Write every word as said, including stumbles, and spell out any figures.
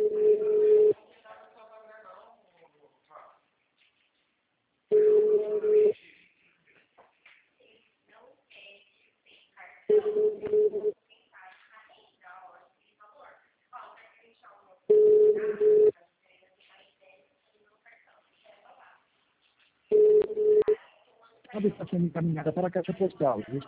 A está sendo encaminhada para a caixa postal.